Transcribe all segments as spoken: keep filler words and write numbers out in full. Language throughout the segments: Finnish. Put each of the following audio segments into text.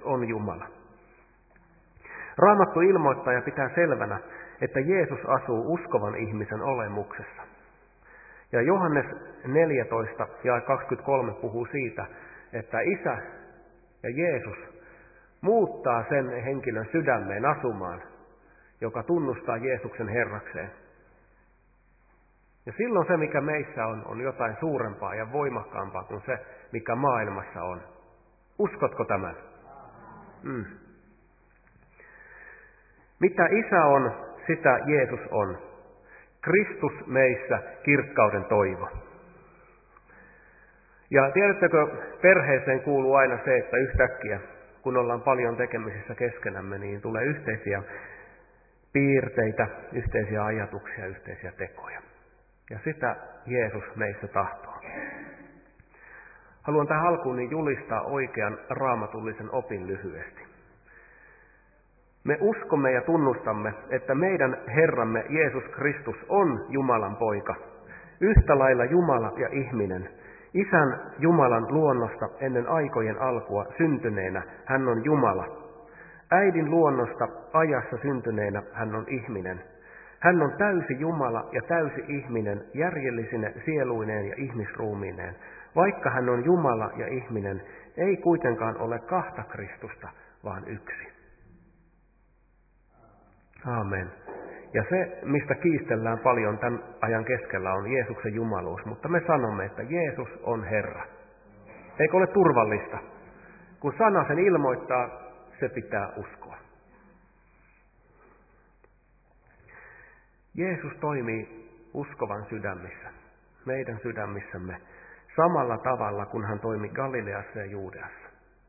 on Jumala. Raamattu ilmoittaa ja pitää selvänä, että Jeesus asuu uskovan ihmisen olemuksessa. Ja Johannes neljätoista ja kaksikymmentäkolme puhuu siitä, että Isä ja Jeesus muuttaa sen henkilön sydämeen asumaan, joka tunnustaa Jeesuksen Herrakseen. Ja silloin se, mikä meissä on, on jotain suurempaa ja voimakkaampaa kuin se, mikä maailmassa on. Uskotko tämän? Mm. Mitä Isä on, sitä Jeesus on. Kristus meissä, kirkkauden toivo. Ja tiedättekö, perheeseen kuuluu aina se, että yhtäkkiä, kun ollaan paljon tekemisissä keskenämme, niin tulee yhteisiä piirteitä, yhteisiä ajatuksia, yhteisiä tekoja. Ja sitä Jeesus meissä tahtoo. Haluan tähän alkuun niin julistaa oikean raamatullisen opin lyhyesti. Me uskomme ja tunnustamme, että meidän Herramme Jeesus Kristus on Jumalan poika, yhtä lailla Jumala ja ihminen. Isän Jumalan luonnosta ennen aikojen alkua syntyneenä hän on Jumala. Äidin luonnosta ajassa syntyneenä hän on ihminen. Hän on täysi Jumala ja täysi ihminen järjellisine sieluineen ja ihmisruumiineen. Vaikka hän on Jumala ja ihminen, ei kuitenkaan ole kahta Kristusta, vaan yksi. Aamen. Ja se, mistä kiistellään paljon tämän ajan keskellä, on Jeesuksen jumaluus, mutta me sanomme, että Jeesus on Herra. Eikö ole turvallista? Kun sana sen ilmoittaa, se pitää uskoa. Jeesus toimii uskovan sydämissä, meidän sydämissämme, samalla tavalla kuin hän toimi Galileassa ja Juudeassa.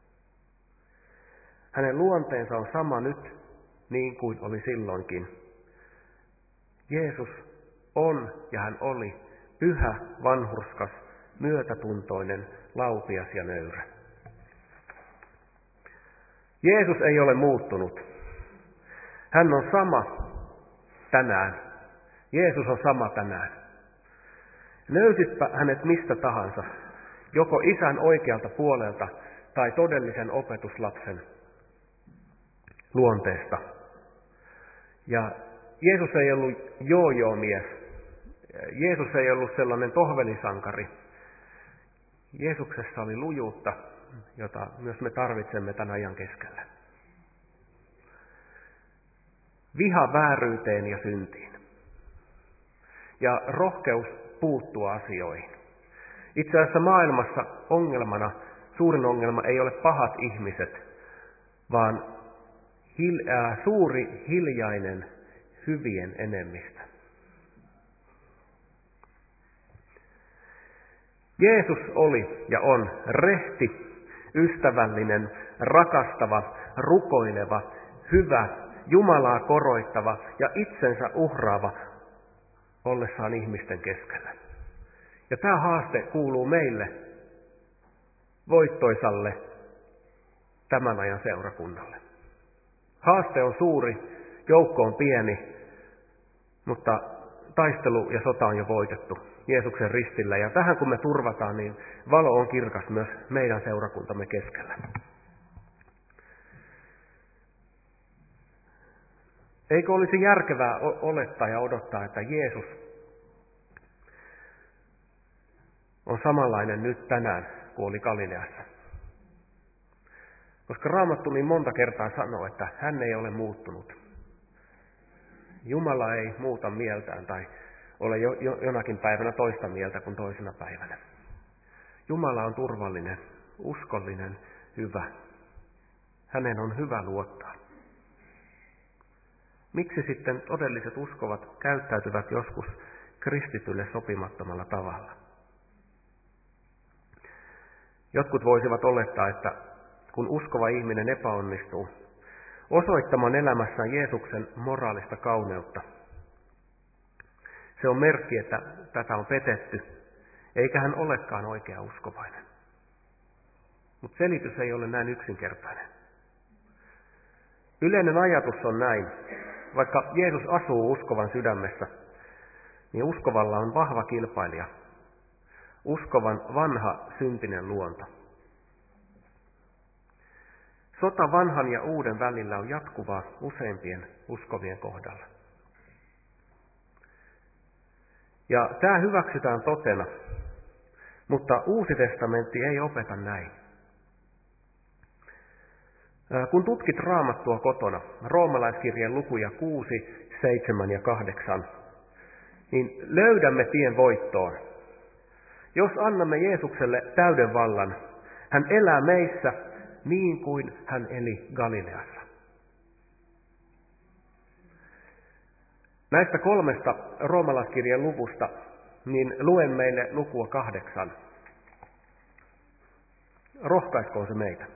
Hänen luonteensa on sama nyt, niin kuin oli silloinkin. Jeesus on ja hän oli pyhä, vanhurskas, myötätuntoinen, laupias ja nöyrä. Jeesus ei ole muuttunut. Hän on sama tänään. Jeesus on sama tänään. Löysitpä hänet mistä tahansa, joko isän oikealta puolelta tai todellisen opetuslapsen luonteesta. Ja Jeesus ei ollut joo-joo-mies. Jeesus ei ollut sellainen tohvelisankari. Jeesuksessa oli lujuutta, jota myös me tarvitsemme tämän ajan keskellä. Viha vääryyteen ja syntiin. Ja rohkeus puuttua asioihin. Itse asiassa maailmassa ongelmana, suurin ongelma ei ole pahat ihmiset, vaan hil, äh, suuri hiljainen hyvien enemmistö. Jeesus oli ja on rehti, ystävällinen, rakastava, rukoileva, hyvä, Jumalaa koroittava ja itsensä uhraava ollessaan ihmisten keskellä. Ja tämä haaste kuuluu meille, voittoisalle, tämän ajan seurakunnalle. Haaste on suuri, joukko on pieni, mutta taistelu ja sota on jo voitettu Jeesuksen ristillä. Ja tähän kun me turvataan, niin valo on kirkas myös meidän seurakuntamme keskellä. Eikö olisi järkevää olettaa ja odottaa, että Jeesus on samanlainen nyt tänään kuin oli Galileassa? Koska Raamattu niin monta kertaa sanoo, että hän ei ole muuttunut. Jumala ei muuta mieltään tai ole jo, jo, jonakin päivänä toista mieltä kuin toisena päivänä. Jumala on turvallinen, uskollinen, hyvä. Hänen on hyvä luottaa. Miksi sitten todelliset uskovat käyttäytyvät joskus kristitylle sopimattomalla tavalla? Jotkut voisivat olettaa, että kun uskova ihminen epäonnistuu osoittamaan elämässään Jeesuksen moraalista kauneutta, se on merkki, että tätä on petetty, eikä hän olekaan oikea uskovainen. Mutta selitys ei ole näin yksinkertainen. Yleinen ajatus on näin. Vaikka Jeesus asuu uskovan sydämessä, niin uskovalla on vahva kilpailija. Uskovan vanha syntinen luonto. Sota vanhan ja uuden välillä on jatkuvaa useimpien uskovien kohdalla. Ja tämä hyväksytään totena, mutta Uusi testamentti ei opeta näin. Kun tutkit Raamattua kotona, roomalaiskirjeen lukuja kuusi, seitsemän ja kahdeksan, niin löydämme tien voittoon. Jos annamme Jeesukselle täyden vallan, hän elää meissä niin kuin hän eli Galileassa. Näistä kolmesta roomalaiskirjeen luvusta niin luen meille lukua kahdeksan. Rohkaiskoon se meitä.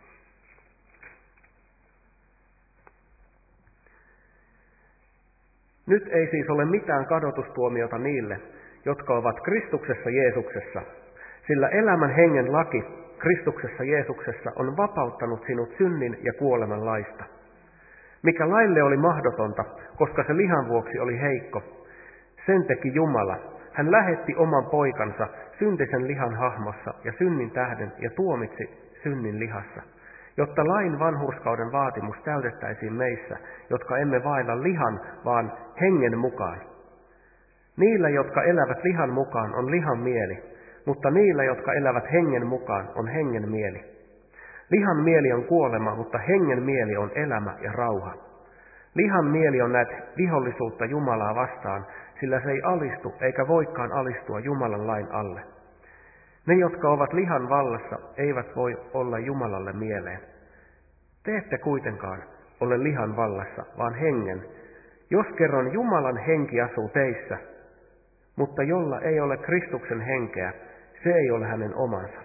Nyt ei siis ole mitään kadotustuomiota niille, jotka ovat Kristuksessa Jeesuksessa, sillä elämän hengen laki Kristuksessa Jeesuksessa on vapauttanut sinut synnin ja kuoleman laista. Mikä laille oli mahdotonta, koska se lihan vuoksi oli heikko, sen teki Jumala. Hän lähetti oman poikansa syntisen lihan hahmossa ja synnin tähden ja tuomitsi synnin lihassa, jotta lain vanhurskauden vaatimus täytettäisiin meissä, jotka emme vailla lihan, vaan hengen mukaan. Niillä, jotka elävät lihan mukaan, on lihan mieli, mutta niillä, jotka elävät hengen mukaan, on hengen mieli. Lihan mieli on kuolema, mutta hengen mieli on elämä ja rauha. Lihan mieli on näet vihollisuutta Jumalaa vastaan, sillä se ei alistu eikä voikaan alistua Jumalan lain alle. Ne, jotka ovat lihan vallassa, eivät voi olla Jumalalle mieleen. Te ette kuitenkaan ole lihan vallassa, vaan hengen, jos kerran Jumalan henki asuu teissä, mutta jolla ei ole Kristuksen henkeä, se ei ole hänen omansa.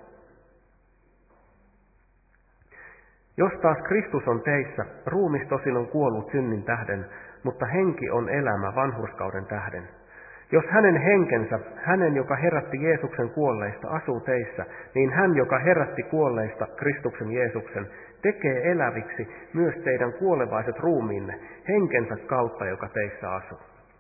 Jos taas Kristus on teissä, ruumis tosin on kuollut synnin tähden, mutta henki on elämä vanhurskauden tähden. Jos hänen henkensä, hänen joka herätti Jeesuksen kuolleista, asuu teissä, niin hän, joka herätti kuolleista Kristuksen Jeesuksen, tekee eläviksi myös teidän kuolevaiset ruumiinne henkensä kautta, joka teissä asuu.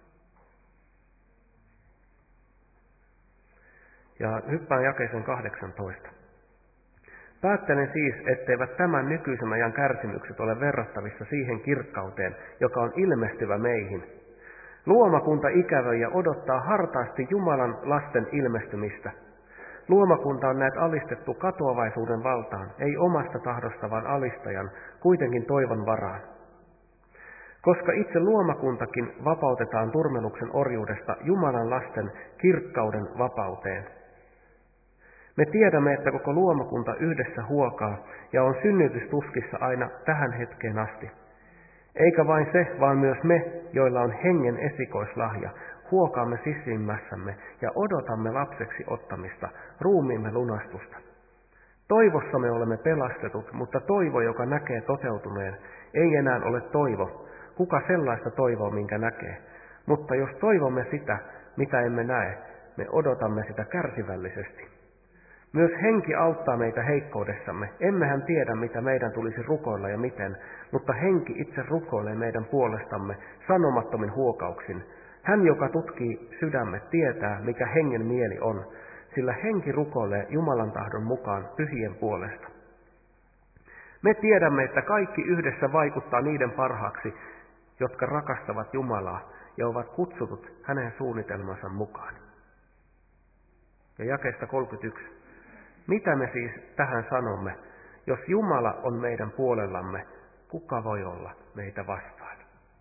Ja hyppään jakeeseen kahdeksantoista. Päättelen siis, etteivät tämän nykyisen ajan kärsimykset ole verrattavissa siihen kirkkauteen, joka on ilmestyvä meihin. Luomakunta ikävöi ja odottaa hartaasti Jumalan lasten ilmestymistä. Luomakunta on näet alistettu katoavaisuuden valtaan, ei omasta tahdosta, vaan alistajan, kuitenkin toivon varaan. Koska itse luomakuntakin vapautetaan turmeluksen orjuudesta Jumalan lasten kirkkauden vapauteen. Me tiedämme, että koko luomakunta yhdessä huokaa ja on synnytystuskissa aina tähän hetkeen asti. Eikä vain se, vaan myös me, joilla on hengen esikoislahja, huokaamme sisimmässämme ja odotamme lapseksi ottamista, ruumiimme lunastusta. Toivossa me olemme pelastetut, mutta toivo, joka näkee toteutuneen, ei enää ole toivo. Kuka sellaista toivoo, minkä näkee? Mutta jos toivomme sitä, mitä emme näe, me odotamme sitä kärsivällisesti. Myös henki auttaa meitä heikkoudessamme. Emmehän tiedä, mitä meidän tulisi rukoilla ja miten, mutta henki itse rukoilee meidän puolestamme sanomattomin huokauksin. Hän, joka tutkii sydämme, tietää, mikä hengen mieli on, sillä henki rukoilee Jumalan tahdon mukaan pyhien puolesta. Me tiedämme, että kaikki yhdessä vaikuttaa niiden parhaaksi, jotka rakastavat Jumalaa ja ovat kutsutut hänen suunnitelmansa mukaan. Ja jakeesta kolmekymmentäyksi. Mitä me siis tähän sanomme? Jos Jumala on meidän puolellamme, kuka voi olla meitä vastaan?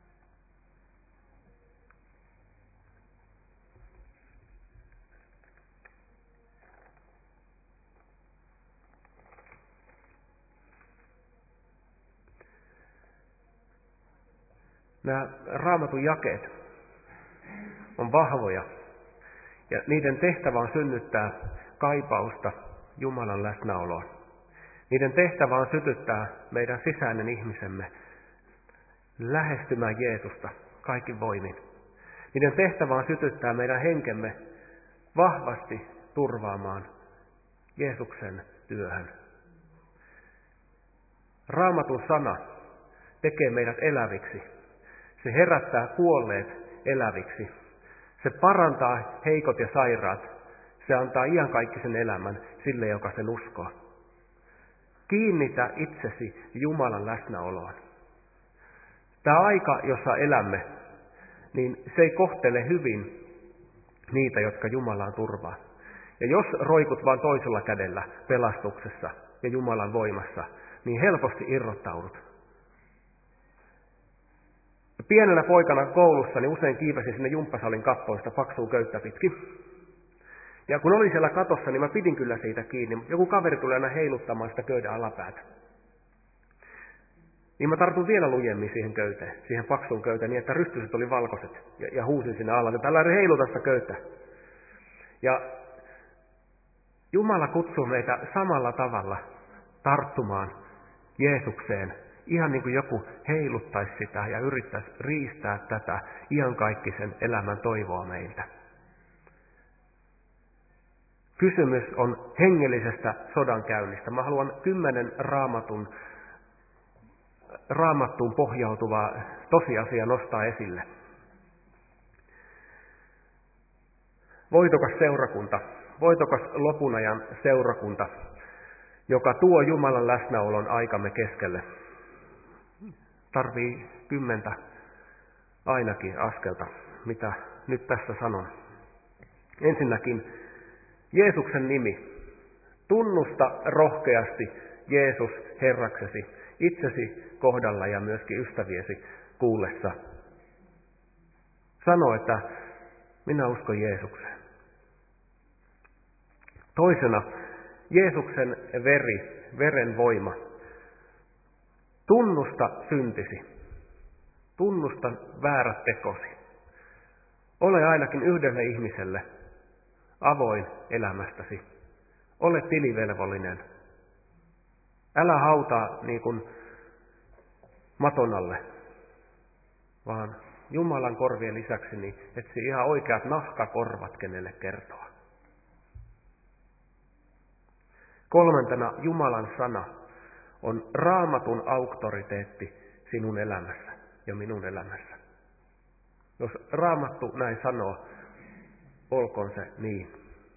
Nämä Raamatun jakeet on vahvoja ja niiden tehtävä on synnyttää kaipausta Jumalan läsnäoloon. Niiden tehtävä on sytyttää meidän sisäinen ihmisemme lähestymään Jeesusta kaikin voimin. Niiden tehtävä on sytyttää meidän henkemme vahvasti turvaamaan Jeesuksen työhön. Raamatun sana tekee meidät eläviksi. Se herättää kuolleet eläviksi. Se parantaa heikot ja sairaat. Se antaa iankaikkisen elämän sille, joka sen uskoo. Kiinnitä itsesi Jumalan läsnäoloon. Tämä aika, jossa elämme, niin se ei kohtele hyvin niitä, jotka Jumalaan turvaa. Ja jos roikut vain toisella kädellä pelastuksessa ja Jumalan voimassa, niin helposti irrottaudut. Pienenä poikana koulussa niin usein kiipesin sinne jumppasalin kappoista paksua köyttä pitkin. Ja kun olin siellä katossa, niin mä pidin kyllä siitä kiinni. Joku kaveri tuli aina heiluttamaan sitä köyden alapäätä. Niin mä tartun vielä lujemmin siihen köyteen, siihen paksuun köyteen, niin että rystyset oli valkoiset. Ja, ja huusin sinne alla, että älä heiluta sitä köyttä. Ja Jumala kutsuu meitä samalla tavalla tarttumaan Jeesukseen. Ihan niin kuin joku heiluttaisi sitä ja yrittäisi riistää tätä iankaikkisen elämän toivoa meiltä. Kysymys on hengellisestä sodankäynnistä. Mä haluan kymmenen raamatun, raamattuun pohjautuvaa tosiasiaa nostaa esille. Voitokas seurakunta, voitokas lopun ajan seurakunta, joka tuo Jumalan läsnäolon aikamme keskelle, tarvii kymmentä ainakin askelta, mitä nyt tässä sanon. Ensinnäkin Jeesuksen nimi. Tunnusta rohkeasti Jeesus Herraksesi, itsesi kohdalla ja myöskin ystäviesi kuullessa. Sano, että minä uskon Jeesukseen. Toisena, Jeesuksen veri, veren voima. Tunnusta syntisi. Tunnusta väärät tekosi. Ole ainakin yhdelle ihmiselle avoin elämästäsi. Ole tilivelvollinen. Älä hautaa niin kuin maton alle, vaan Jumalan korvien lisäksi niin etsi ihan oikeat nahkakorvat, kenelle kertoa. Kolmantena Jumalan sana on raamatun auktoriteetti sinun elämässä ja minun elämässä. Jos raamattu näin sanoo, olkoon se niin.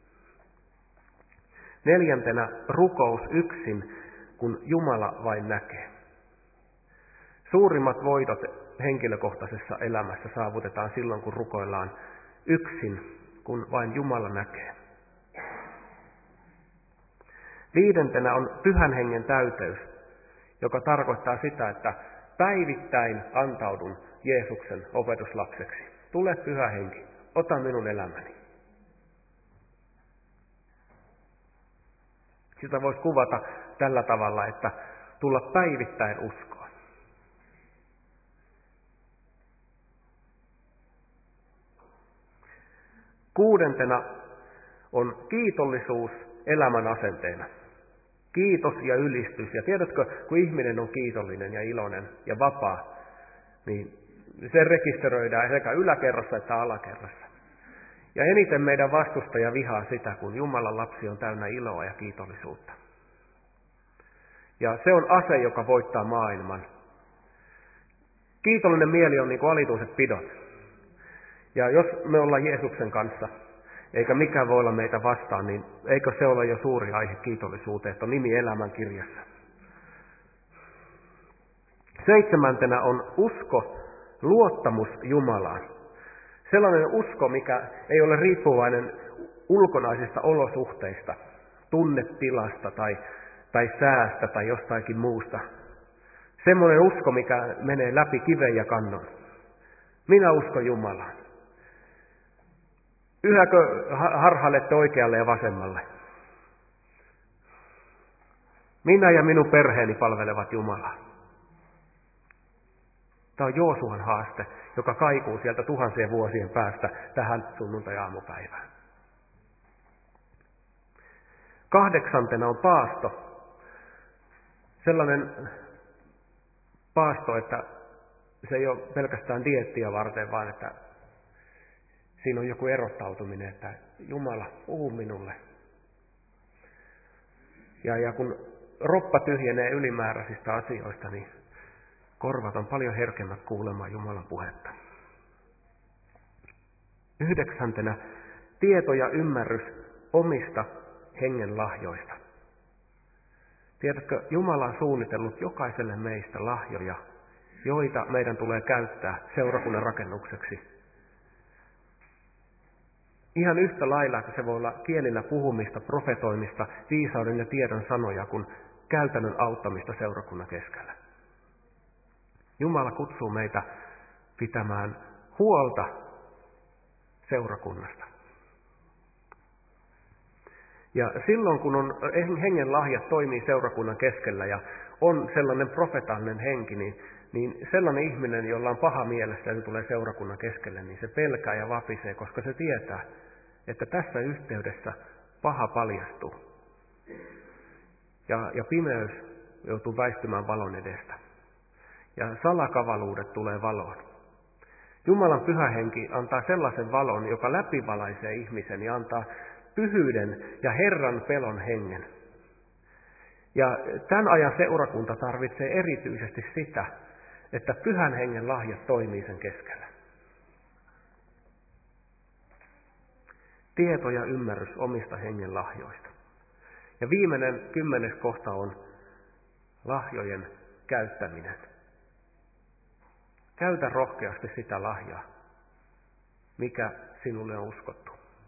Neljäntenä rukous yksin, kun Jumala vain näkee. Suurimmat voitot henkilökohtaisessa elämässä saavutetaan silloin, kun rukoillaan yksin, kun vain Jumala näkee. Viidentenä on pyhän hengen täyteys, joka tarkoittaa sitä, että päivittäin antaudun Jeesuksen opetuslapseksi. Tule pyhä henki, ota minun elämäni. Sitä voisi kuvata tällä tavalla, että tulla päivittäin uskoon. Kuudentena on kiitollisuus elämän asenteena. Kiitos ja ylistys. Ja tiedätkö, kun ihminen on kiitollinen ja iloinen ja vapaa, niin se rekisteröidään sekä yläkerrassa että alakerrassa. Ja eniten meidän vastustaja vihaa sitä, kun Jumalan lapsi on täynnä iloa ja kiitollisuutta. Ja se on ase, joka voittaa maailman. Kiitollinen mieli on niin kuin alituiset pidot. Ja jos me ollaan Jeesuksen kanssa, eikä mikään voi olla meitä vastaan, niin eikö se ole jo suuri aihe kiitollisuuteen, että on nimi elämän kirjassa. Seitsemäntenä on usko, luottamus Jumalaan. Sellainen usko, mikä ei ole riippuvainen ulkonaisista olosuhteista, tunnetilasta tai, tai säästä tai jostakin muusta. Semmoinen usko, mikä menee läpi kiven ja kannon. Minä uskon Jumalaan. Yhäkö harhailette oikealle ja vasemmalle? Minä ja minun perheeni palvelevat Jumalaa. Tämä on Joosuan haaste, joka kaikuu sieltä tuhansien vuosien päästä tähän sunnuntai-aamupäivään. Kahdeksantena on paasto. Sellainen paasto, että se ei ole pelkästään dieettiä varten, vaan että siinä on joku erottautuminen, että Jumala, puhu minulle. Ja, ja kun roppa tyhjenee ylimääräisistä asioista, niin korvat on paljon herkemmät kuulemaan Jumalan puhetta. Yhdeksäntenä tieto ja ymmärrys omista hengen lahjoista. Tiedätkö, Jumala on suunnitellut jokaiselle meistä lahjoja, joita meidän tulee käyttää seurakunnan rakennukseksi. Ihan yhtä lailla, että se voi olla kielillä puhumista, profetoimista, viisauden ja tiedon sanoja, kuin käytännön auttamista seurakunnan keskellä. Jumala kutsuu meitä pitämään huolta seurakunnasta. Ja silloin, kun on hengen lahjat toimii seurakunnan keskellä ja on sellainen profetaalinen henki, niin, niin sellainen ihminen, jolla on paha mielessä ja se tulee seurakunnan keskelle, niin se pelkää ja vapisee, koska se tietää, että tässä yhteydessä paha paljastuu. Ja, ja pimeys joutuu väistymään valon edestä. Ja salakavaluudet tulee valoon. Jumalan pyhä henki antaa sellaisen valon, joka läpivalaisee ihmisen ja antaa pyhyyden ja Herran pelon hengen. Ja tämän ajan seurakunta tarvitsee erityisesti sitä, että pyhän hengen lahjat toimii sen keskellä. Tieto ja ymmärrys omista hengen lahjoista. Ja viimeinen kymmenes kohta on lahjojen käyttäminen. Käytä rohkeasti sitä lahjaa, mikä sinulle on uskottu.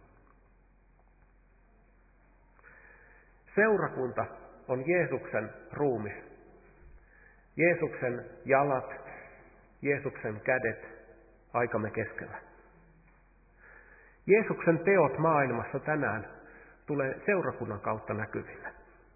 Seurakunta on Jeesuksen ruumis. Jeesuksen jalat, Jeesuksen kädet aikamme keskellä. Jeesuksen teot maailmassa tänään tulee seurakunnan kautta näkyville.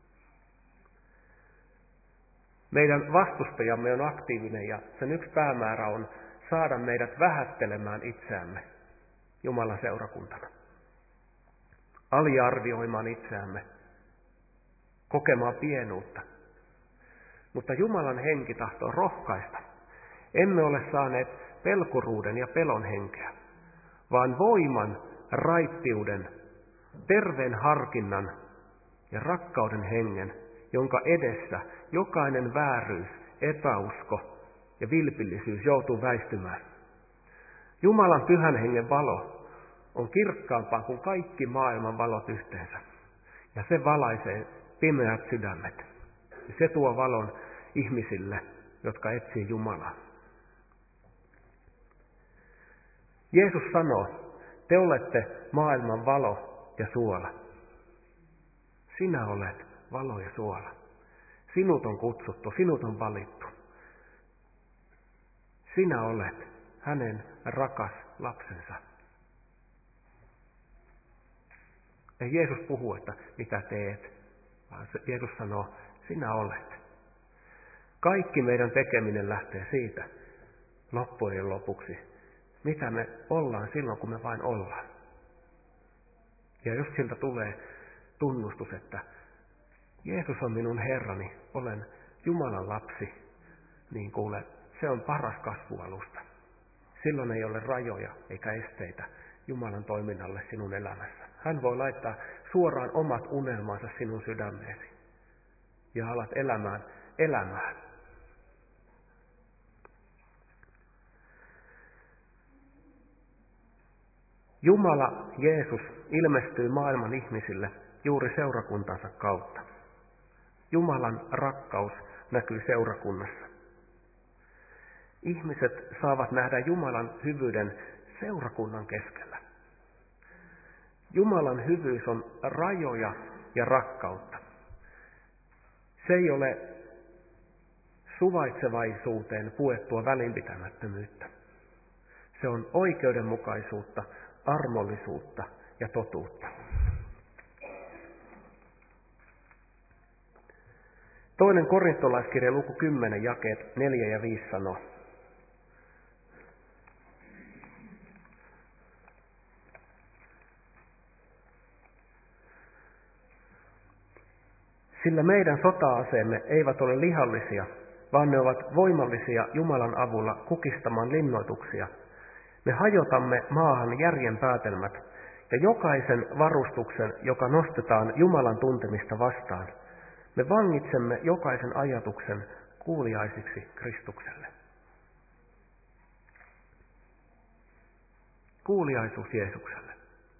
Meidän vastustajamme on aktiivinen ja sen yksi päämäärä on saada meidät vähättelemään itseämme Jumalan seurakuntana. Aliarvioimaan itseämme, kokemaan pienuutta. Mutta Jumalan henki tahtoo rohkaista. Emme ole saaneet pelkuruuden ja pelon henkeä, vaan voiman, raittiuden, terveen harkinnan ja rakkauden hengen, jonka edessä jokainen vääryys, epäusko ja vilpillisyys joutuu väistymään. Jumalan pyhän hengen valo on kirkkaampaa kuin kaikki maailman valot yhteensä. Ja se valaisee pimeät sydämet. Ja se tuo valon ihmisille, jotka etsii Jumalaa. Jeesus sanoo, te olette maailman valo ja suola. Sinä olet valo ja suola. Sinut on kutsuttu, sinut on valittu. Sinä olet hänen rakas lapsensa. Ei Jeesus puhu, että mitä teet, vaan Jeesus sanoo, sinä olet. Kaikki meidän tekeminen lähtee siitä loppujen lopuksi, mitä me ollaan silloin, kun me vain ollaan. Ja jos siltä tulee tunnustus, että Jeesus on minun Herrani, olen Jumalan lapsi, niin kuule, se on paras kasvualusta. Silloin ei ole rajoja eikä esteitä Jumalan toiminnalle sinun elämässä. Hän voi laittaa suoraan omat unelmansa sinun sydämeesi ja alat elämään elämään. Jumala, Jeesus, ilmestyy maailman ihmisille juuri seurakuntansa kautta. Jumalan rakkaus näkyy seurakunnassa. Ihmiset saavat nähdä Jumalan hyvyyden seurakunnan keskellä. Jumalan hyvyys on rajoja ja rakkautta. Se ei ole suvaitsevaisuuteen puettua välinpitämättömyyttä. Se on oikeudenmukaisuutta, armollisuutta ja totuutta. Toinen korintolaiskirja luku kymmenen jakeet neljä ja viisi sanoo. Sillä meidän sota-aseemme eivät ole lihallisia, vaan ne ovat voimallisia Jumalan avulla kukistamaan linnoituksia. Me hajotamme maahan järjen päätelmät ja jokaisen varustuksen, joka nostetaan Jumalan tuntemista vastaan. Me vangitsemme jokaisen ajatuksen kuuliaisiksi Kristukselle. Kuuliaisuus Jeesukselle.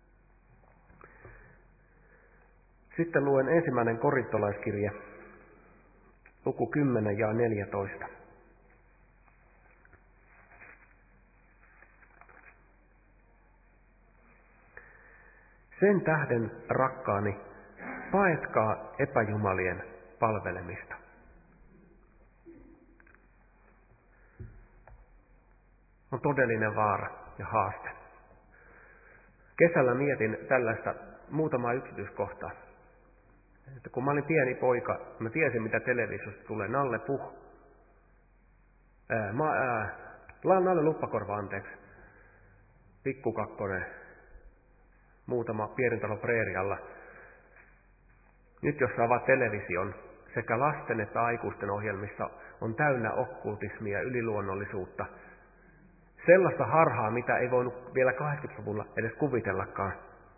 Sitten luen ensimmäinen korintolaiskirje, luku kymmenen ja neljätoista. Sen tähden, rakkaani, paetkaa epäjumalien palvelemista. On todellinen vaara ja haaste. Kesällä mietin tällaista muutamaa yksityiskohtaa. Että kun mä olin pieni poika, mä tiesin mitä televisiosta tulee. Nalle Puh. Ää, ma, ää, Nalle Luppakorva, anteeksi. Pikkukakkonen. Muutama Pierintalo Preerialla. Nyt jos sä avaat television, sekä lasten että aikuisten ohjelmissa on täynnä okkultismia ja yliluonnollisuutta. Sellaista harhaa, mitä ei voinut vielä kahdeksankymmentäluvulla edes kuvitellakaan.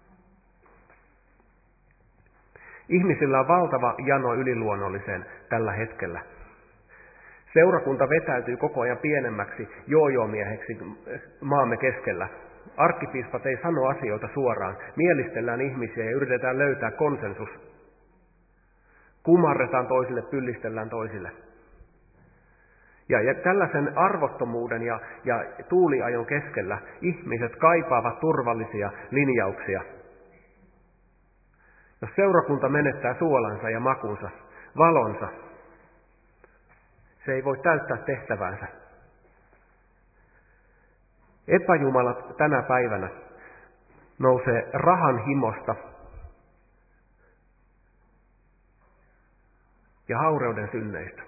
Ihmisillä on valtava jano yliluonnolliseen tällä hetkellä. Seurakunta vetäytyy koko ajan pienemmäksi joojomieheksi maamme keskellä. Arkkipiispat ei sano asioita suoraan. Mielistellään ihmisiä ja yritetään löytää konsensus. Kumarretaan toisille, pyllistellään toisille. Ja, ja tällaisen arvottomuuden ja, ja tuuliajon keskellä ihmiset kaipaavat turvallisia linjauksia. Jos seurakunta menettää suolansa ja makunsa, valonsa, se ei voi täyttää tehtäväänsä. Epäjumalat tänä päivänä nousee rahan himosta ja haureuden synneistä.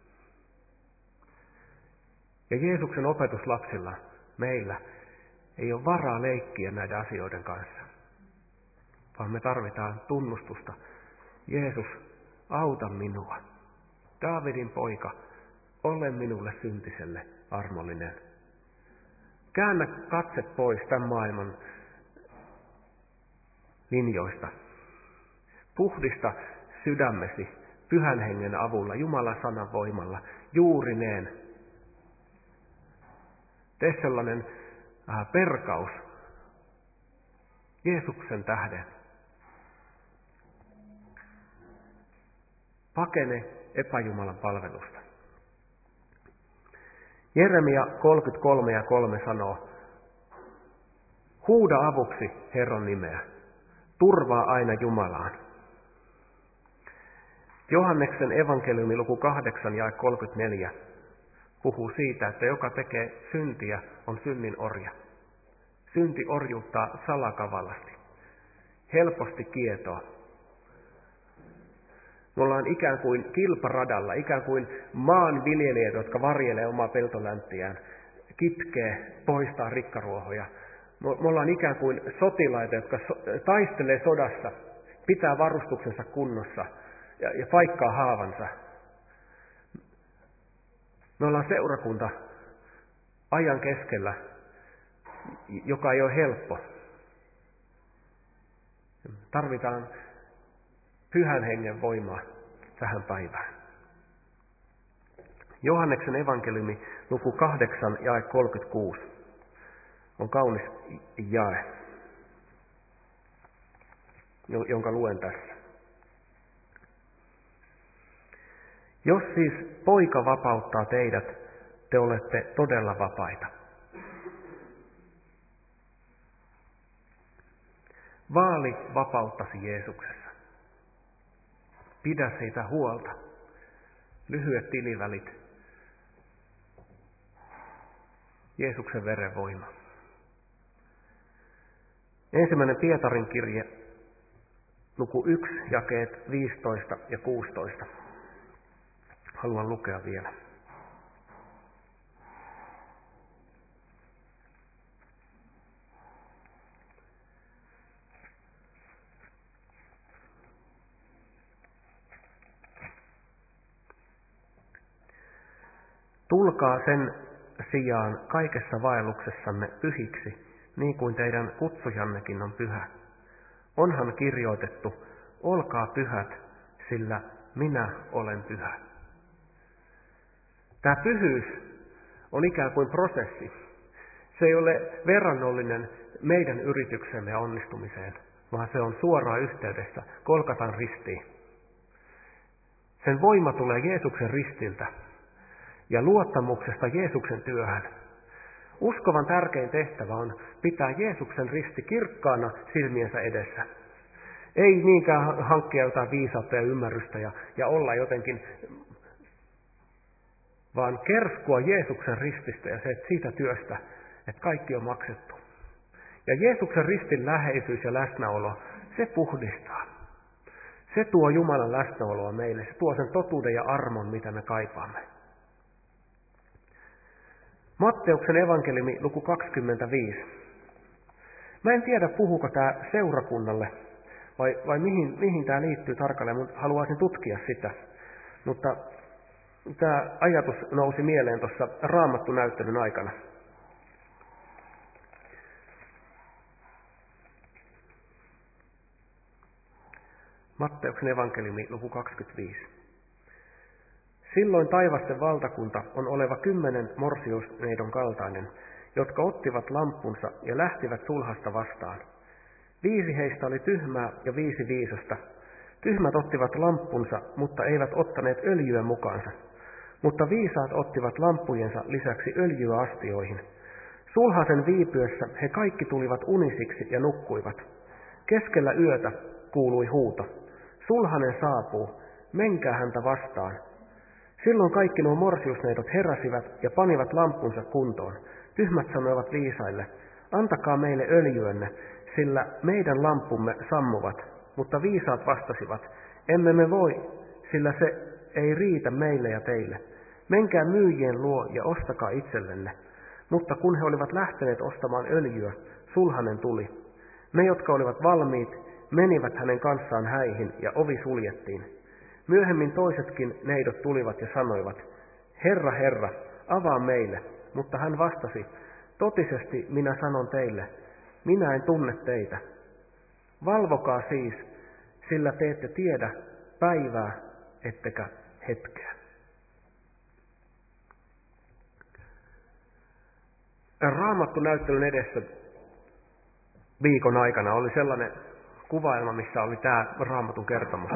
Ja Jeesuksen opetuslapsilla, meillä, ei ole varaa leikkiä näiden asioiden kanssa, vaan me tarvitaan tunnustusta. Jeesus, auta minua. Daavidin poika, ole minulle syntiselle armollinen. Käännä katse pois tämän maailman linjoista. Puhdista sydämesi Pyhän Hengen avulla, Jumalan sanan voimalla, juurineen. Tee sellainen äh, perkaus Jeesuksen tähden. Pakene epäjumalan palvelusta. Jeremia kolmekymmentäkolme ja kolme sanoo, huuda avuksi Herran nimeä, turvaa aina Jumalaan. Johanneksen evankeliumi luku kahdeksan ja kolmekymmentäneljä puhuu siitä, että joka tekee syntiä on synnin orja. Synti orjuuttaa salakavallasti, helposti kietoa. Me ollaan ikään kuin kilparadalla, ikään kuin maanviljelijät, jotka varjelee omaa peltolänttiään, kitkee, poistaa rikkaruohoja. Me ollaan ikään kuin sotilaita, jotka taistelee sodassa, pitää varustuksensa kunnossa ja, ja paikkaa haavansa. Me ollaan seurakunta ajan keskellä, joka ei ole helppo. Tarvitaan Pyhän Hengen voimaa tähän päivään. Johanneksen evankeliumi luku kahdeksan jae kolmekymmentäkuusi on kaunis jae, jonka luen tässä. Jos siis poika vapauttaa teidät, te olette todella vapaita. Vaali vapauttasi Jeesuksessa. Pidä siitä huolta. Lyhyet tilivälit. Jeesuksen veren voima. Ensimmäinen Pietarin kirje, luku yksi, jakeet viisitoista ja kuusitoista. Haluan lukea vielä. Tulkaa sen sijaan kaikessa vaelluksessanne pyhiksi, niin kuin teidän kutsujannekin on pyhä. Onhan kirjoitettu, olkaa pyhät, sillä minä olen pyhä. Tämä pyhyys on ikään kuin prosessi. Se ei ole verrannollinen meidän yrityksemme ja onnistumiseen, vaan se on suoraan yhteydessä Golgatan ristiin. Sen voima tulee Jeesuksen ristiltä ja luottamuksesta Jeesuksen työhön. Uskovan tärkein tehtävä on pitää Jeesuksen risti kirkkaana silmiensä edessä. Ei niinkään hankkia jotain viisautta ja ymmärrystä ja, ja olla jotenkin, vaan kerskua Jeesuksen rististä ja se, että siitä työstä, että kaikki on maksettu. Ja Jeesuksen ristin läheisyys ja läsnäolo, se puhdistaa. Se tuo Jumalan läsnäoloa meille, se tuo sen totuuden ja armon, mitä me kaipaamme. Matteuksen evankeliumi, luku kaksikymmentäviisi. Mä en tiedä, puhuuko tämä seurakunnalle vai, vai mihin, mihin tämä liittyy tarkalleen, mutta haluaisin tutkia sitä. Mutta tämä ajatus nousi mieleen tuossa Raamattu-näyttelyn aikana. Matteuksen evankeliumi, luku kaksikymmentäviisi. Silloin taivasten valtakunta on oleva kymmenen morsiusneidon kaltainen, jotka ottivat lamppunsa ja lähtivät sulhasta vastaan. Viisi heistä oli tyhmää ja viisi viisasta. Tyhmät ottivat lamppunsa, mutta eivät ottaneet öljyä mukaansa. Mutta viisaat ottivat lamppujensa lisäksi öljyä astioihin. Sulhasen viipyessä he kaikki tulivat unisiksi ja nukkuivat. Keskellä yötä kuului huuto. Sulhanen saapuu, menkää häntä vastaan. Silloin kaikki nuo morsiusneidot heräsivät ja panivat lamppunsa kuntoon. Tyhmät sanoivat viisaille, antakaa meille öljyänne, sillä meidän lamppumme sammuvat. Mutta viisaat vastasivat, emme me voi, sillä se ei riitä meille ja teille. Menkää myyjien luo ja ostakaa itsellenne. Mutta kun he olivat lähteneet ostamaan öljyä, sulhanen tuli. Ne, jotka olivat valmiit, menivät hänen kanssaan häihin ja ovi suljettiin. Myöhemmin toisetkin neidot tulivat ja sanoivat, Herra, Herra, avaa meille. Mutta hän vastasi, totisesti minä sanon teille, minä en tunne teitä. Valvokaa siis, sillä te ette tiedä päivää ettekä hetkeä. Raamattu-näyttelyn edessä viikon aikana oli sellainen kuvaelma, missä oli tämä Raamatun kertomus.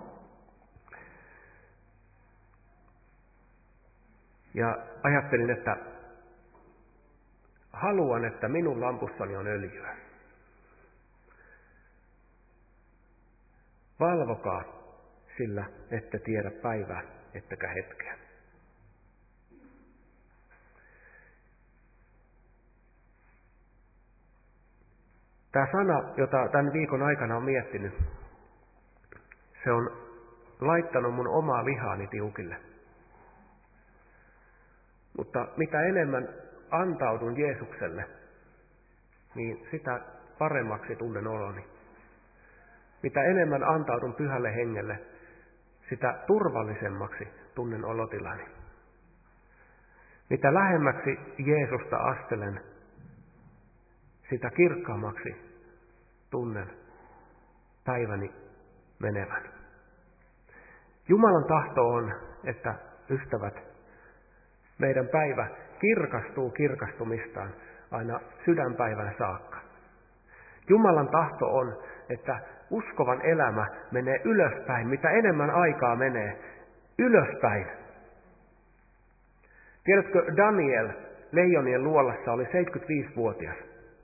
Ja ajattelin, että haluan, että minun lampussani on öljyä. Valvokaa, sillä ette tiedä päivää ettekä hetkeä. Tämä sana, jota tämän viikon aikana on miettinyt, se on laittanut mun omaa lihaani tiukille. Mutta mitä enemmän antaudun Jeesukselle, niin sitä paremmaksi tunnen oloni. Mitä enemmän antaudun Pyhälle Hengelle, sitä turvallisemmaksi tunnen olotilani. Mitä lähemmäksi Jeesusta astelen, sitä kirkkaammaksi tunnen päiväni menevän. Jumalan tahto on, että ystävät, meidän päivä kirkastuu kirkastumistaan aina sydänpäivän saakka. Jumalan tahto on, että uskovan elämä menee ylöspäin, mitä enemmän aikaa menee, ylöspäin. Tiedätkö, Daniel leijonien luolassa oli seitsemänkymmentäviisivuotias.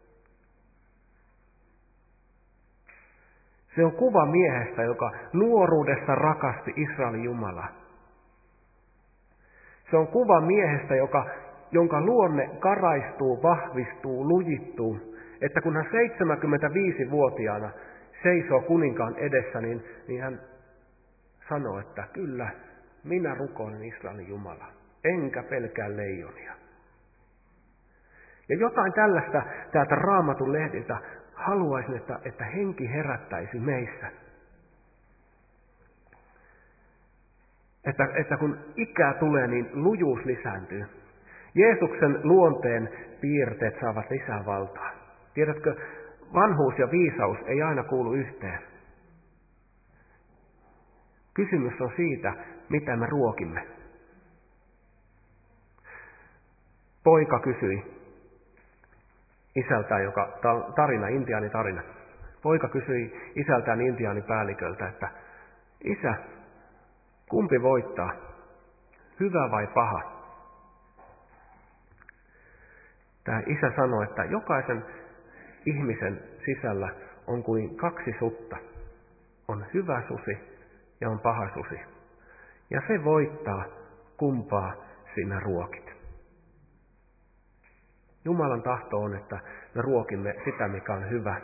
Se on kuva miehestä, joka nuoruudessa rakasti Israelin Jumalaa. Se on kuva miehestä, joka, jonka luonne karaistuu, vahvistuu, lujittuu. Että kun hän seitsemänkymmentäviisivuotiaana seisoo kuninkaan edessä, niin, niin hän sanoo, että kyllä, minä rukoilen Israelin Jumalaa, enkä pelkää leijonia. Ja jotain tällaista täältä Raamatun lehdiltä haluaisin, että, että henki herättäisi meissä. Että, että kun ikää tulee, niin lujuus lisääntyy. Jeesuksen luonteen piirteet saavat lisää valtaa. Tiedätkö, vanhuus ja viisaus ei aina kuulu yhteen. Kysymys on siitä, mitä me ruokimme. Poika kysyi isältään, joka tarina, intiaanitarina. Poika kysyi isältään intiaanipäälliköltä, että isä, Kumpi voittaa? Hyvä vai paha? Tämä isä sanoi, että jokaisen ihmisen sisällä on kuin kaksi sutta. On hyvä susi ja on paha susi. Ja se voittaa, kumpaa sinä ruokit. Jumalan tahto on, että me ruokimme sitä, mikä on hyvä.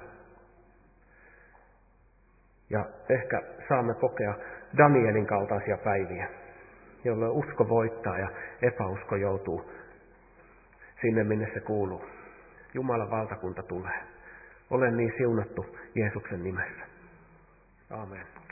Ja ehkä saamme kokea Danielin kaltaisia päiviä, jolloin usko voittaa ja epäusko joutuu sinne, minne se kuuluu. Jumalan valtakunta tulee. Olen niin siunattu Jeesuksen nimessä. Aamen.